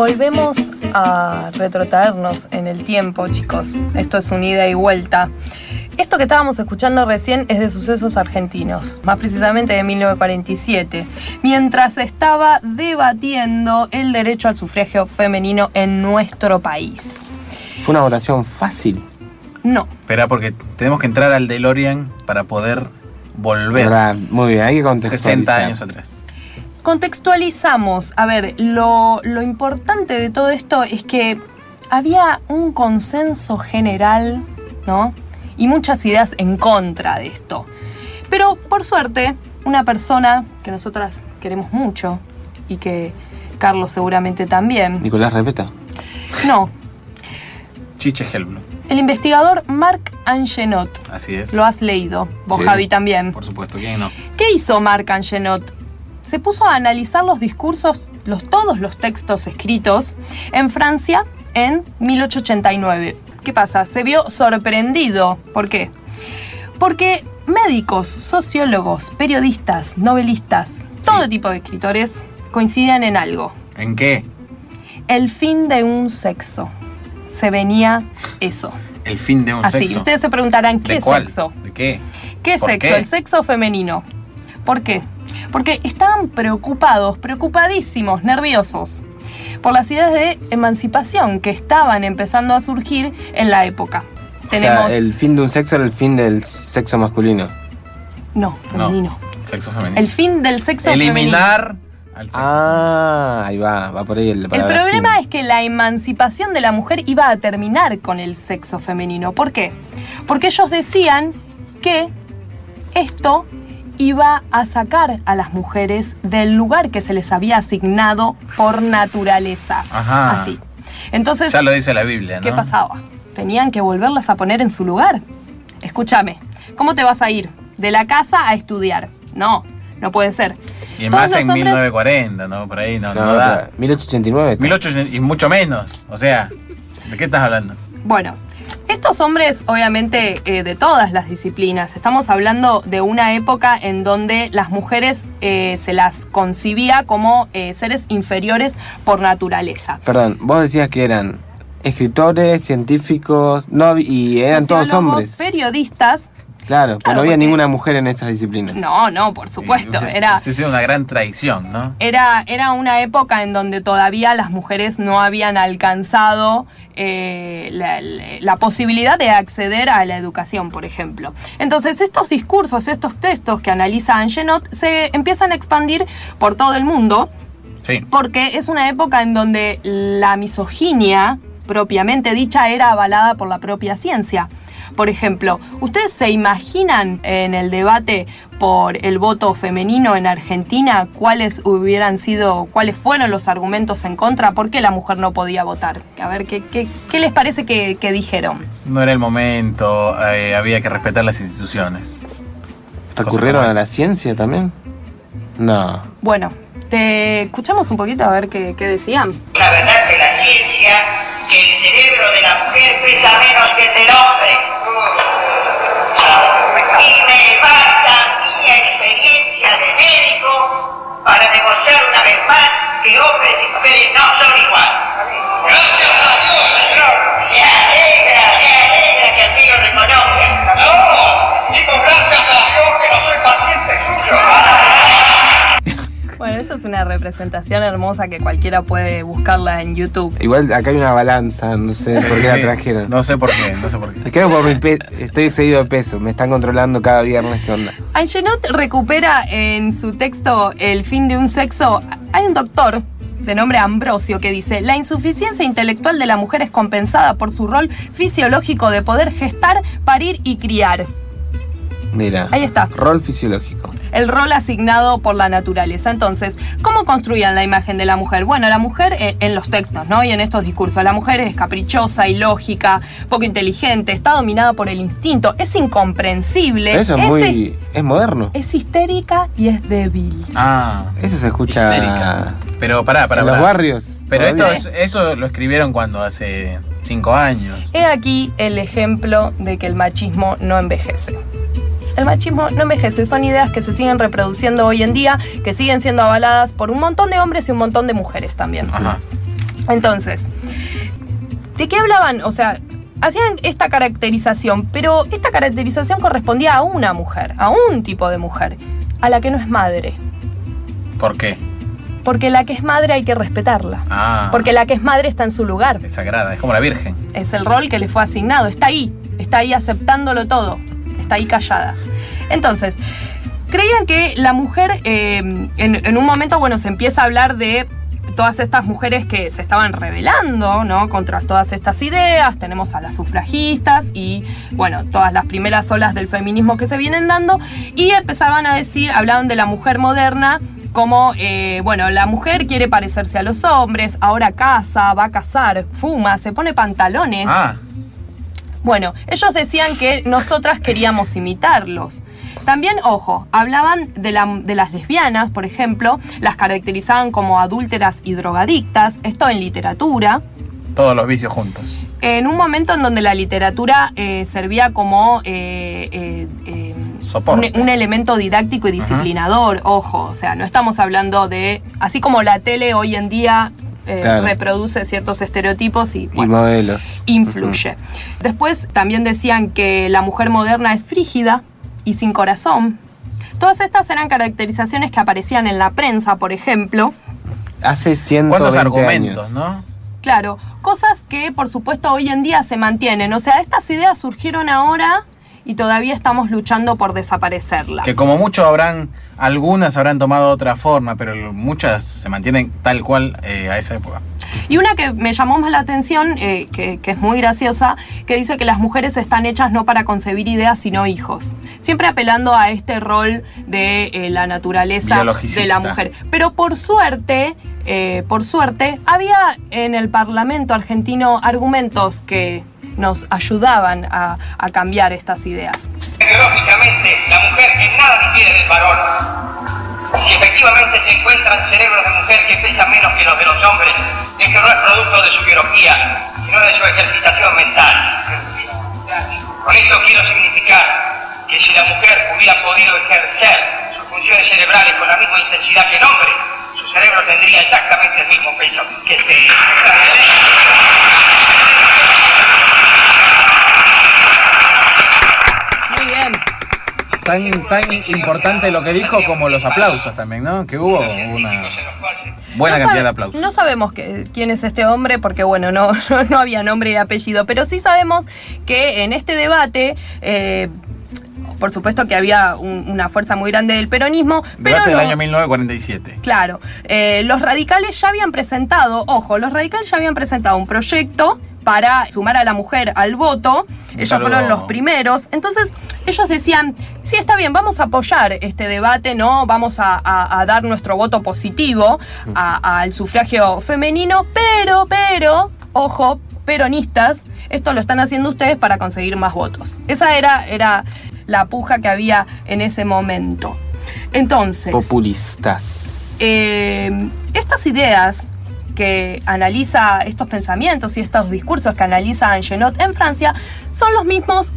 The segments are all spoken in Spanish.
Volvemos a retrotraernos en el tiempo, chicos. Esto es un ida y vuelta. Esto que estábamos escuchando recién es de Sucesos Argentinos, más precisamente de 1947, mientras se estaba debatiendo el derecho al sufragio femenino en nuestro país. ¿Fue una votación fácil? No. Espera, porque tenemos que entrar al DeLorean para poder volver. ¿Verdad? Muy bien, hay que contextualizar. 60 años atrás. Contextualizamos. A ver, lo importante de todo esto es que había un consenso general, ¿no? Y muchas ideas en contra de esto. Pero, por suerte, una persona que nosotras queremos mucho y que Carlos seguramente también. ¿Nicolás Repeta? No. Chiche Helblum. El investigador Marc Angenot. Así es. Lo has leído. Vos, Sí. Javi, también. Por supuesto, ¿quién no? ¿Qué hizo Marc Angenot? Se puso a analizar los discursos, todos los textos escritos en Francia en 1889. ¿Qué pasa? Se vio sorprendido. ¿Por qué? Porque médicos, sociólogos, periodistas, novelistas, todo tipo de escritores coincidían en algo. ¿En qué? El fin de un sexo. Se venía eso. El fin de un Así, sexo. ustedes se preguntarán, ¿qué ¿De cuál? sexo? ¿De qué? ¿Qué ¿Por sexo? qué? El sexo femenino. ¿Por qué? Porque estaban preocupadísimos, nerviosos, por las ideas de emancipación que estaban empezando a surgir en la época. O sea, el fin de un sexo era el fin del sexo masculino. No, femenino. No, sexo femenino. El fin del sexo femenino. Eliminar al sexo. Ah, ahí va por ahí el El palabra problema fin. es que la emancipación de la mujer iba a terminar con el sexo femenino. ¿Por qué? Porque ellos decían que esto iba a sacar a las mujeres del lugar que se les había asignado por naturaleza. Ajá. Así. Entonces, Ya lo dice la Biblia, ¿no? ¿qué pasaba? Tenían que volverlas a poner en su lugar. Escúchame, ¿cómo te vas a ir de la casa a estudiar? No puede ser. Y Todos más los en hombres- 1940, ¿no? Por ahí no No, da. 1889. 1800 y mucho menos. O sea, ¿de qué estás hablando? Bueno, estos hombres, obviamente, de todas las disciplinas, estamos hablando de una época en donde las mujeres se las concibía como seres inferiores por naturaleza. Perdón, vos decías que eran escritores, científicos, y eran todos Sociólogos, hombres. periodistas. Claro, pero Claro, no había porque- ninguna mujer en esas disciplinas. No, por supuesto. Era Sí, una gran traición, ¿no? Era una época en donde todavía las mujeres no habían alcanzado la posibilidad de acceder a la educación, por ejemplo. Entonces, estos discursos, estos textos que analiza Angenot se empiezan a expandir por todo el mundo, Sí. porque es una época en donde la misoginia, propiamente dicha, era avalada por la propia ciencia. Por ejemplo, ¿ustedes se imaginan en el debate por el voto femenino en Argentina cuáles fueron los argumentos en contra? ¿Por qué la mujer no podía votar? A ver, ¿qué les parece que dijeron? No era el momento, había que respetar las instituciones. ¿Recurrieron Cosa como a la esa. ciencia también? No. Bueno, te escuchamos un poquito a ver qué decían. La verdad que la ciencia, que el cerebro de la mujer pesa menos que el del hombre. Y me basta mi experiencia de médico para demostrar una vez más que hombres y mujeres no son iguales. Gracias a Dios, señor. Me alegra que así lo reconozcan. No, digo gracias a Dios que no soy paciente suyo. Bueno, esto es una representación hermosa que cualquiera puede buscarla en YouTube. Igual acá hay una balanza, no sé por qué la trajeron. No sé por qué. Creo por estoy excedido de peso, me están controlando cada viernes, ¿qué onda? Angenot recupera en su texto El fin de un sexo. Hay un doctor de nombre Ambrosio que dice: la insuficiencia intelectual de la mujer es compensada por su rol fisiológico de poder gestar, parir y criar. Mira, Ahí está. Rol fisiológico. El rol asignado por la naturaleza. Entonces, ¿cómo construían la imagen de la mujer? Bueno, la mujer en los textos, ¿no? Y en estos discursos, la mujer es caprichosa, ilógica, poco inteligente, está dominada por el instinto, es incomprensible. Eso es moderno. Es histérica y es débil. Ah, Eso se escucha histérica. Pero pará. en los barrios. Pero todavía. eso lo escribieron cuando hace 5 años. He aquí el ejemplo de que el machismo no envejece. El machismo no envejece, son ideas que se siguen reproduciendo hoy en día, que siguen siendo avaladas por un montón de hombres y un montón de mujeres también. Ajá. Entonces, ¿de qué hablaban? O sea, hacían esta caracterización, pero esta caracterización correspondía a una mujer, a un tipo de mujer, a la que no es madre. ¿Por qué? Porque la que es madre hay que respetarla. Ah. Porque la que es madre está en su lugar. Es sagrada, es como la Virgen. Es el rol que le fue asignado, está ahí aceptándolo todo, está ahí callada. Entonces, creían que la mujer, en un momento, bueno, se empieza a hablar de todas estas mujeres que se estaban rebelando, ¿no?, contra todas estas ideas. Tenemos a las sufragistas y, bueno, todas las primeras olas del feminismo que se vienen dando, y empezaban a decir, hablaban de la mujer moderna como, bueno, la mujer quiere parecerse a los hombres, ahora caza, va a cazar, fuma, se pone pantalones. Ah, Bueno, ellos decían que nosotras queríamos imitarlos. También, ojo, hablaban de las lesbianas, por ejemplo, las caracterizaban como adúlteras y drogadictas, esto en literatura. todos los vicios juntos. En un momento en donde la literatura servía como Soporte. un elemento didáctico y disciplinador, ojo, o sea, no estamos hablando de, así como la tele hoy en día Claro. reproduce ciertos estereotipos y, Y bueno, modelos. influye. Después también decían que la mujer moderna es frígida y sin corazón. Todas estas eran caracterizaciones que aparecían en la prensa, por ejemplo. Hace 120 ¿Cuántos argumentos, años. no? Claro, cosas que por supuesto hoy en día se mantienen. O sea, estas ideas surgieron ahora y todavía estamos luchando por desaparecerlas. Que como mucho algunas habrán tomado otra forma, pero muchas se mantienen tal cual a esa época. Y una que me llamó más la atención, que es muy graciosa, que dice que las mujeres están hechas no para concebir ideas, sino hijos. Siempre apelando a este rol de la naturaleza Biologicista. de la mujer. Pero por suerte, había en el Parlamento argentino argumentos que nos ayudaban a cambiar estas ideas. Biológicamente, la mujer en nada difiere del varón. Si efectivamente se encuentran cerebros de mujer que pesan menos que los de los hombres, es que no es producto de su biología, sino de su ejercitación mental. Con esto quiero significar que si la mujer hubiera podido ejercer sus funciones cerebrales con la misma intensidad que el hombre, su cerebro tendría exactamente el mismo peso que este. Muy bien. Tan importante lo que dijo como los aplausos también, ¿no? Que hubo una buena No cantidad de aplausos. No sabemos quién es este hombre porque, bueno, no había nombre y apellido, pero sí sabemos que en este debate, por supuesto que había una fuerza muy grande del peronismo, pero Debate del no- año 1947. Claro, los radicales ya habían presentado, un proyecto para sumar a la mujer al voto. Ellos saludo. fueron los primeros. Entonces, ellos decían, sí, está bien, vamos a apoyar este debate, ¿no? Vamos a dar nuestro voto positivo al sufragio femenino, pero, ojo, peronistas, esto lo están haciendo ustedes para conseguir más votos. Esa era la puja que había en ese momento. Entonces, Populistas. estas ideas que analiza, estos pensamientos y estos discursos que analiza Angenot en Francia, son las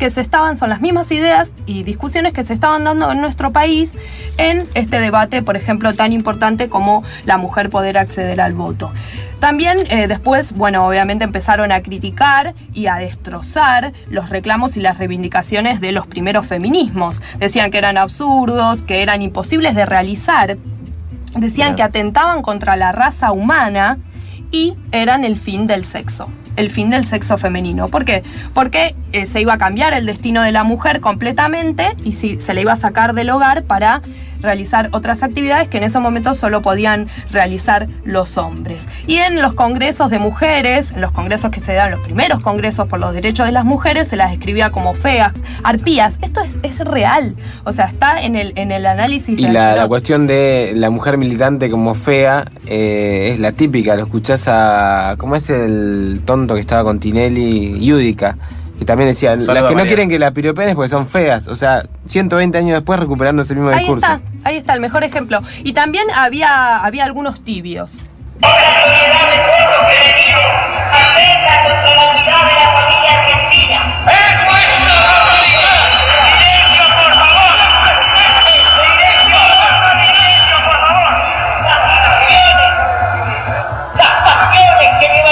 mismas ideas y discusiones que se estaban dando en nuestro país en este debate, por ejemplo, tan importante como la mujer poder acceder al voto. También después, bueno, obviamente empezaron a criticar y a destrozar los reclamos y las reivindicaciones de los primeros feminismos. Decían que eran absurdos, que eran imposibles de realizar. Decían Claro. que atentaban contra la raza humana y eran el fin del sexo femenino. ¿Por qué? Porque se iba a cambiar el destino de la mujer completamente y se le iba a sacar del hogar para realizar otras actividades que en ese momento solo podían realizar los hombres. Y en los congresos de mujeres, en los congresos que se dan, los primeros congresos por los derechos de las mujeres, se las describía como feas, arpías. Esto es real, o sea, está en el análisis Y de la Angelot. cuestión de la mujer militante como fea es la típica, lo escuchás a... ¿Cómo es el tonto que estaba con Tinelli? Yudica, que también decía, Saludo las a que no María. quieren que la piropen es porque son feas. O sea, 120 años después recuperando ese mismo discurso. Ahí está el mejor ejemplo. Y también había algunos tibios. Una sociedad de pueblos enemigos atenta contra la unidad de la familia argentina. ¡Eso es una barbaridad! ¡Silencio, por favor! ¡Silencio, por favor! Las pasiones que me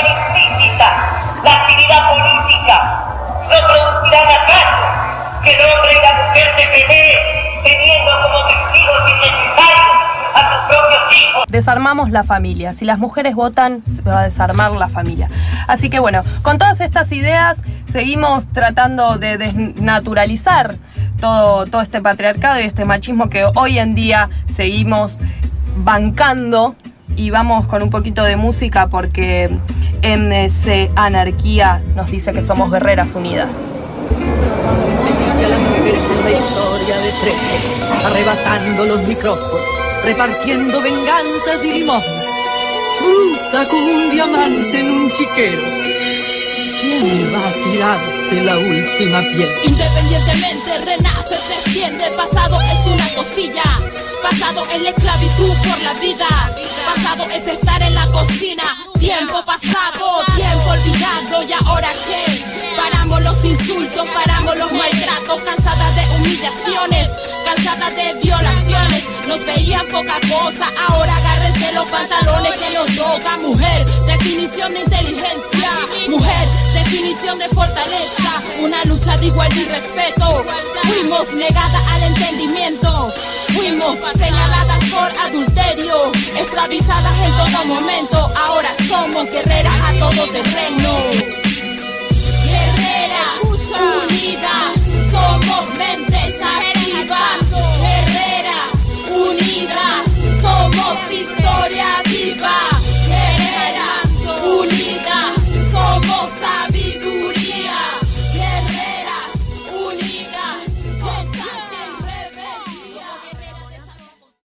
desarmamos la familia. Si las mujeres votan, se va a desarmar la familia. Así que bueno, con todas estas ideas seguimos tratando de desnaturalizar todo este patriarcado y este machismo que hoy en día seguimos bancando. Y vamos con un poquito de música porque MC Anarquía nos dice que somos guerreras unidas. Metiste a las mujeres en la historia de Trejo, arrebatando los micrófonos, repartiendo venganzas y limosnas. Bruta como un diamante en un chiquero. ¿Quién va a tirarte la última piel? Independientemente renace, se extiende. Pasado es una costilla. Pasado es la esclavitud por la vida. Pasado es estar en la cocina. Tiempo pasado, tiempo olvidado. ¿Y ahora qué? Paramos los insultos, paramos los maltratos. Cansadas de humillaciones, cansadas de violaciones. Nos veían poca cosa, ahora agárrense los pantalones que nos toca. Mujer, definición de inteligencia. Mujer, definición de fortaleza. Una lucha de igualdad y respeto. Fuimos negadas al entendimiento. Fuimos señaladas por adulterio, esclavizadas en todo momento. Ahora somos guerreras a todo terreno. Guerreras,